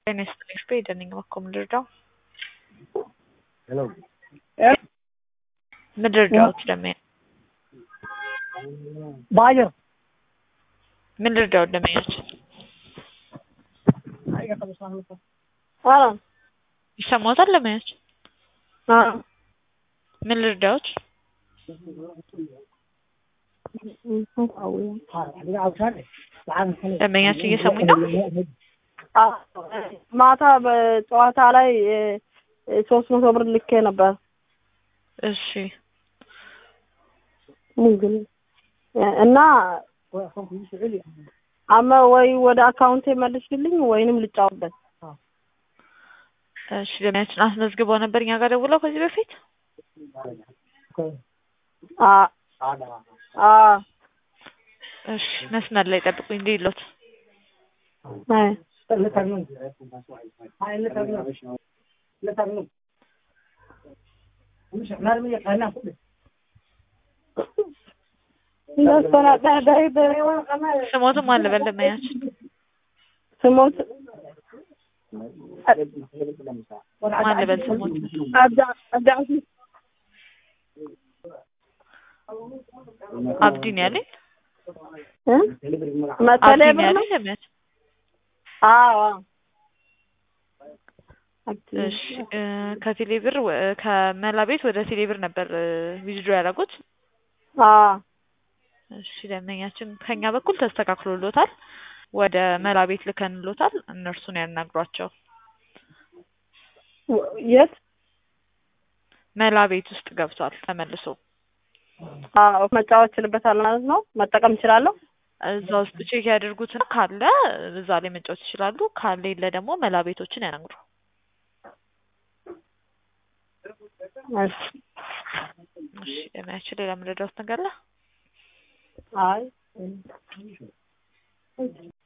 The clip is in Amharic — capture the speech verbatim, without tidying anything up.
ጤና ይስጥልኝ ስፔድ ነኝ እባክዎ ምን ልርዳው? Hello. ምን ልርዳዎት ደሜ? Bayer. ምን ልርዳዎት ደሜያች? አዎ ይሰማዎታል ደሜያች? አዎ ምን ልርዳዎት? ደሜያች እየሰሙኝ ነው? ማታ በጨዋታ ላይ ሶስት መቶ ብር ልኬ ነበር። እሺ ምንድን እና አማ ወይ ወደ አካውንቴ መልሽልኝ ወይንም ልጫወበት። እሺ ደሜያችን አስመዝግበው ነበር እኛ ጋር ደውለው ከዚህ በፊት? አ አ እሺ መስመር ላይ ጠብቁኝ እንዲሉት አይ ስሞትም አለ በል ደሜያች ስሞት ማን ልበል ስሞት? አብዳ አብዳ አብዲ ነው ያለኝ? እ መሰለ ብር ነው ደሜያች? አዎ እሺ ከቴሌ ብር ከመላ ቤት ወደ ቴሌ ብር ነበር ዊዝድሮ ያደረጉት? አዎ እሺ ደሜያችን ከኛ በኩል ተስተካክሎሎታል። ወደ መላ ቤት ልከንሎታል። እነርሱን ያናግሯቸው። የት? መላ ቤት ውስጥ ገብቷል ተመልሶ። አዎ መጫወት ይችላል ማለት ነው? መጠቀም እችላለሁ? እዛ ውስጥ ቼክ ያድርጉትና ካለ እዛ ላይ መጫወት ይችላሉ። ካለ የለ ደግሞ መላ ቤቶችን ያናግሩ። እሺ እሺ ደሜያችን ሌላ ምን ልርዳዎት ነገር አለ? አይ